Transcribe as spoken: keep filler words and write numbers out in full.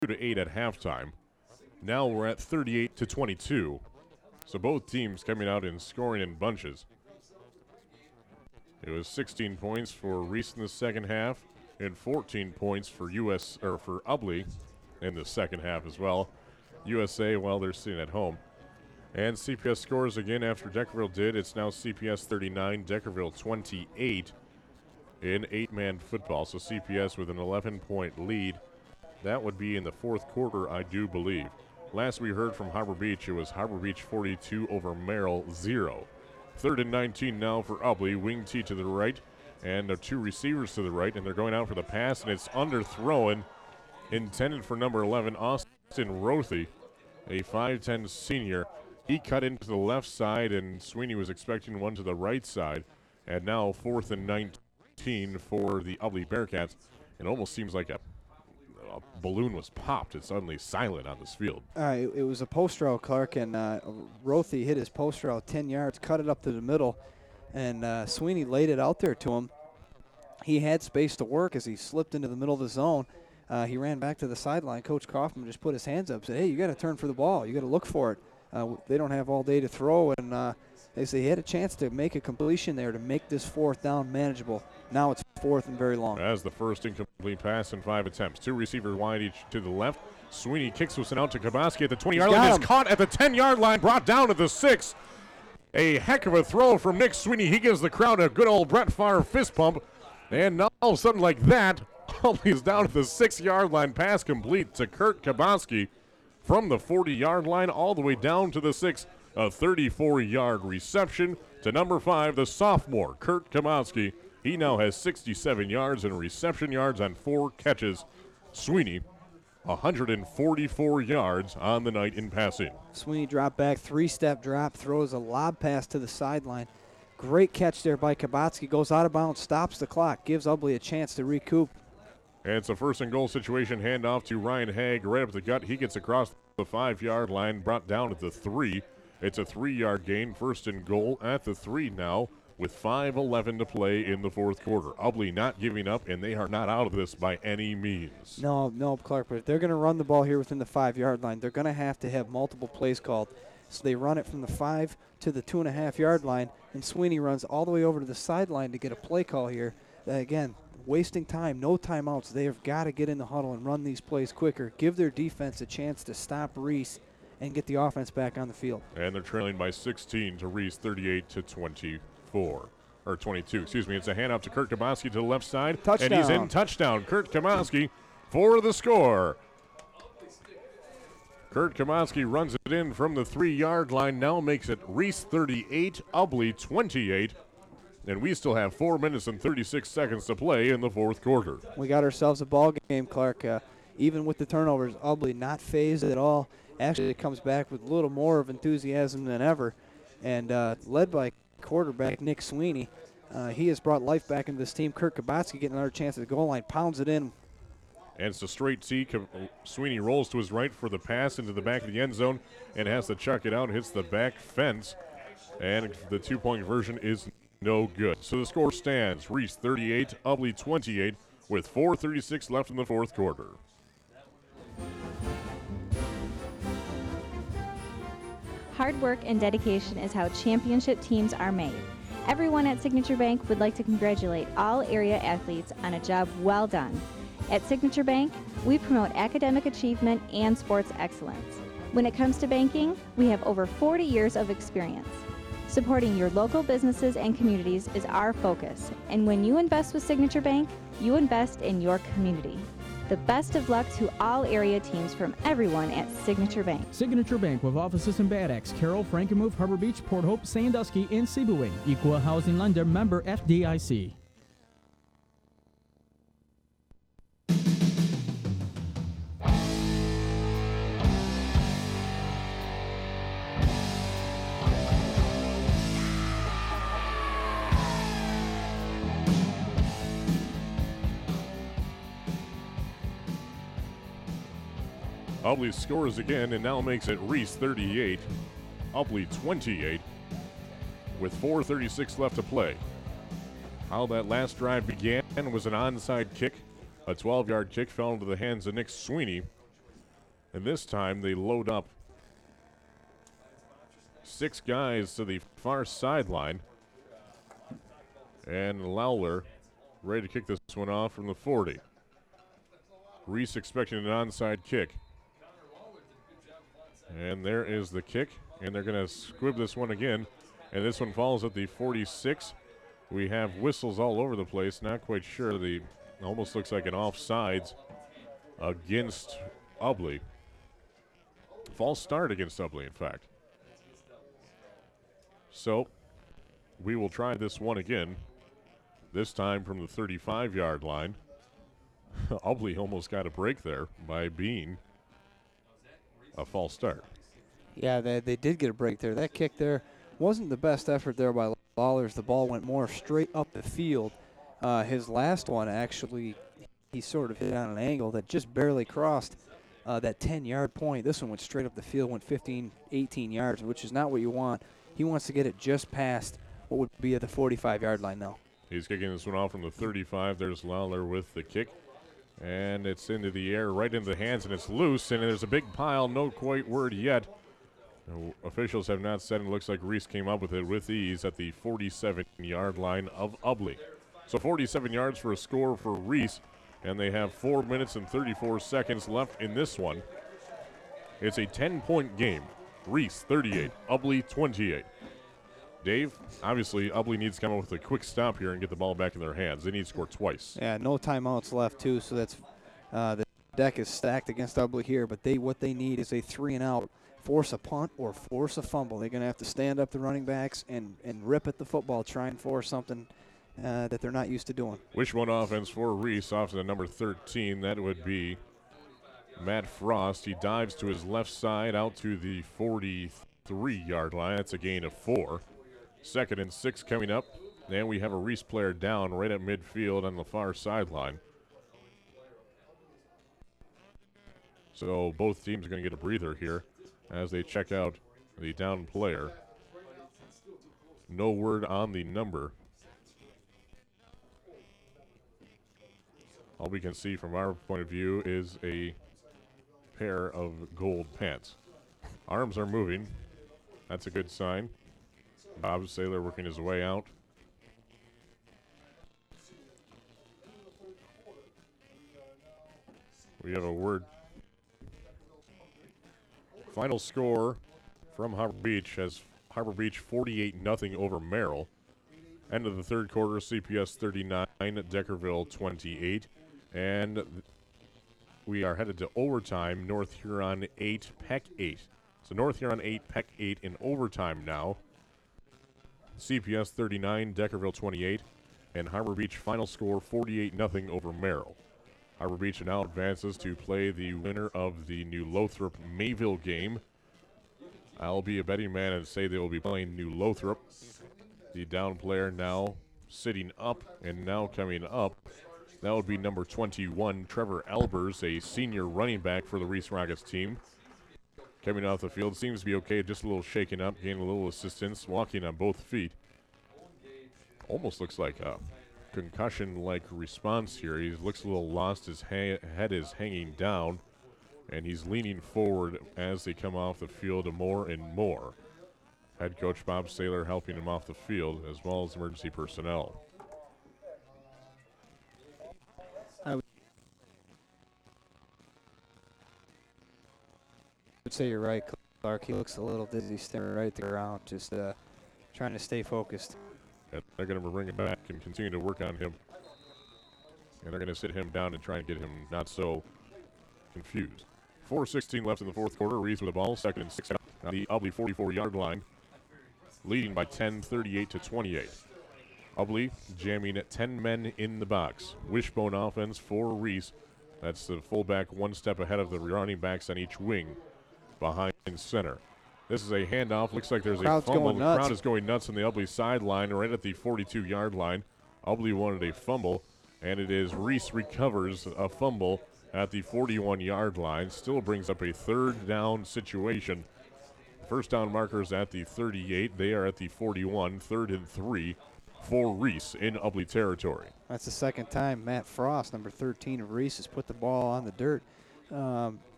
to eight at halftime. Now we're at thirty-eight to twenty-two. So both teams coming out and scoring in bunches. It was sixteen points for Reese in the second half and fourteen points for U S or for Ubly in the second half as well. U S A, well, they're sitting at home. And C P S scores again after Deckerville did. It's now C P S thirty-nine, Deckerville twenty-eight in eight-man football. So C P S with an eleven-point lead. That would be in the fourth quarter, I do believe. Last we heard from Harbor Beach, it was Harbor Beach forty-two over Merrill zero. Third and nineteen now for Ubly. Wing T to the right, and the two receivers to the right, and they're going out for the pass, and it's underthrown. Intended for number eleven, Austin Rothy, a five ten senior. He cut into the left side, and Sweeney was expecting one to the right side. And now fourth and nineteen for the Ubly Bearcats. It almost seems like a, a balloon was popped. It's suddenly silent on this field. Uh, it, it was a post route, Clark, and uh, Rothy hit his post route ten yards, cut it up to the middle, and uh, Sweeney laid it out there to him. He had space to work as he slipped into the middle of the zone. Uh, he ran back to the sideline. Coach Kaufman just put his hands up and said, hey, you got to turn for the ball. You got to look for it. Uh, they don't have all day to throw, and uh, they say he had a chance to make a completion there to make this fourth down manageable. Now it's fourth and very long. As the first incomplete pass in five attempts. Two receivers wide each to the left. Sweeney kicks this one out to Kabaski at the twenty-yard line. Is caught at the ten-yard line, brought down at the six. A heck of a throw from Nick Sweeney. He gives the crowd a good old Brett Favre fist pump. And now all of a sudden like that, he's down at the six-yard line. Pass complete to Kurt Kabaski from the forty-yard line all the way down to the six. A thirty-four-yard reception to number five, the sophomore, Kurt Kabaski. He now has sixty-seven yards and reception yards on four catches. Sweeney, one hundred forty-four yards on the night in passing. Sweeney drop back, three-step drop, throws a lob pass to the sideline. Great catch there by Kabatsky. Goes out of bounds, stops the clock, gives Ubly a chance to recoup. And it's a first and goal situation. Handoff to Ryan Haig right up the gut. He gets across the five-yard line, brought down at the three. It's a three-yard gain, first and goal at the three now with five eleven to play in the fourth quarter. Ubly not giving up, and they are not out of this by any means. No, no, Clark, but if they're going to run the ball here within the five-yard line, they're going to have to have multiple plays called. So they run it from the five to the two-and-a-half-yard line, and Sweeney runs all the way over to the sideline to get a play call here. Uh, again, wasting time, no timeouts. They have got to get in the huddle and run these plays quicker, give their defense a chance to stop Reese and get the offense back on the field. And they're trailing by sixteen to Reese, thirty-eight to twenty-four. Or twenty-two, excuse me. It's a handoff to Kurt Kabaski to the left side. Touchdown. And he's in touchdown. Kurt Kabaski for the score. Kurt Kabaski runs it in from the three-yard line. Now makes it Reese thirty-eight, Ubly twenty-eight. And we still have four minutes and thirty-six seconds to play in the fourth quarter. We got ourselves a ball game, Clark. Uh, even with the turnovers, Ubly not phased at all. Actually, it comes back with a little more of enthusiasm than ever. And uh, led by quarterback Nick Sweeney, uh, he has brought life back into this team. Kurt Kabatsky getting another chance at the goal line, pounds it in. And it's a straight T. Sweeney rolls to his right for the pass into the back of the end zone and has to chuck it out. Hits the back fence. And the two-point conversion is no good. So the score stands. Reese thirty-eight, Ubly twenty-eight with four thirty-six left in the fourth quarter. Hard work and dedication is how championship teams are made. Everyone at Signature Bank would like to congratulate all area athletes on a job well done. At Signature Bank, we promote academic achievement and sports excellence. When it comes to banking, we have over forty years of experience. Supporting your local businesses and communities is our focus, and when you invest with Signature Bank, you invest in your community. The best of luck to all area teams from everyone at Signature Bank. Signature Bank with offices in Bad Axe, Carroll, Frankenmuth, Harbor Beach, Port Hope, Sandusky, and Seaway. Equal housing lender, member F D I C. Ubly scores again and now makes it Reese thirty-eight, Ubly twenty-eight, with four thirty-six left to play. How that last drive began was an onside kick. A twelve-yard kick fell into the hands of Nick Sweeney. And this time they load up six guys to the far sideline. And Lawler ready to kick this one off from the forty. Reese expecting an onside kick. And there is the kick. And they're going to squib this one again. And this one falls at the forty-six. We have whistles all over the place. Not quite sure. The almost looks like an offsides against Ubly. False start against Ubly, in fact. So we will try this one again. This time from the thirty-five-yard line. Ubly almost got a break there by being a false start. Yeah, they, they did get a break there. That kick there wasn't the best effort there by Lawler. The ball went more straight up the field. Uh, his last one, actually, he sort of hit on an angle that just barely crossed uh, that ten-yard point. This one went straight up the field, went fifteen, eighteen yards, which is not what you want. He wants to get it just past what would be at the forty-five-yard line now. He's kicking this one off from the thirty-five. There's Lawler with the kick. And it's into the air, right into the hands, and it's loose. And there's a big pile, no quite word yet. No, officials have not said, and it looks like Reese came up with it with ease at the forty-seven-yard line of Ubly. So forty-seven yards for a score for Reese, and they have four minutes and thirty-four seconds left in this one. It's a ten-point game. Reese, thirty-eight, Ubly, twenty-eight. Dave, obviously, Ubly needs to come up with a quick stop here and get the ball back in their hands. They need to score twice. Yeah, no timeouts left, too, so that's uh, the deck is stacked against Ubly here, but they what they need is a three and out. Force a punt or force a fumble. They're going to have to stand up the running backs and, and rip at the football, try and force something uh, that they're not used to doing. Wishbone offense for Reese off to the number thirteen. That would be Matt Frost. He dives to his left side out to the forty-three-yard line. That's a gain of four. Second and six coming up. And we have a Reese player down right at midfield on the far sideline. So both teams are going to get a breather here as they check out the down player. No word on the number. All we can see from our point of view is a pair of gold pants. Arms are moving. That's a good sign. Bob Saylor working his way out. We have a word. Final score from Harbor Beach has Harbor Beach forty-eight nothing over Merrill. End of the third quarter, C P S thirty-nine, Deckerville twenty-eight. And th- we are headed to overtime, North Huron eight, Peck eight. So North Huron eight, Peck eight in overtime now. C P S thirty-nine, Deckerville twenty-eight. And Harbor Beach final score forty-eight nothing over Merrill. Harbor Beach now advances to play the winner of the New Lothrop Mayville game. I'll be a betting man and say they will be playing New Lothrop. The down player now sitting up and now coming up. That would be number twenty-one, Trevor Albers, a senior running back for the Reese Rockets team. Coming off the field, seems to be okay, just a little shaken up, gaining a little assistance, walking on both feet. Almost looks like a concussion-like response here. He looks a little lost. His ha- head is hanging down, and he's leaning forward as they come off the field more and more. Head coach Bob Saylor helping him off the field, as well as emergency personnel. I would say you're right, Clark. He looks a little dizzy staring right there around, just uh, trying to stay focused. And they're going to bring him back and continue to work on him. And they're going to sit him down and try and get him not so confused. four sixteen left in the fourth quarter. Reese with the ball, second and six on the Ubly forty-four-yard line, leading by ten, thirty-eight to twenty-eight. Ubly jamming at ten men in the box. Wishbone offense for Reese. That's the fullback one step ahead of the running backs on each wing behind center. This is a handoff. Looks like there's Crowd's a fumble. going The nuts. crowd is going nuts on the Ubly sideline right at the forty-two-yard line. Ubly wanted a fumble, and it is Reese recovers a fumble at the forty-one-yard line. Still brings up a third down situation. First down markers at the thirty-eight. They are at the forty-one, third and three for Reese in Ubly territory. That's the second time Matt Frost, number thirteen of Reese, has put the ball on the dirt. Um,